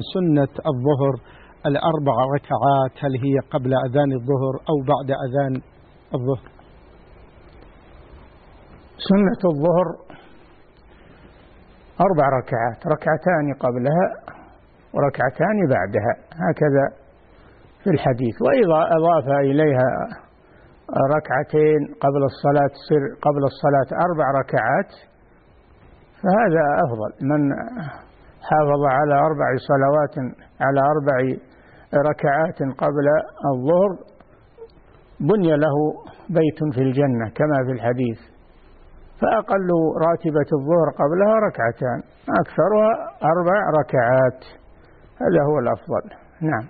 سنة الظهر الأربع ركعات هل هي قبل أذان الظهر أو بعد أذان الظهر؟ سنة الظهر 4 ركعات، ركعتان قبلها وركعتان بعدها، هكذا في الحديث. وإذا أضاف إليها ركعتين قبل الصلاة تصير قبل الصلاة 4 ركعات، فهذا أفضل. من حافظ على 4 صلوات على 4 ركعات قبل الظهر بني له بيت في الجنة كما في الحديث. فأقل راتبة الظهر قبلها 2 ركعات، أكثرها 4 ركعات، هذا هو الأفضل. نعم.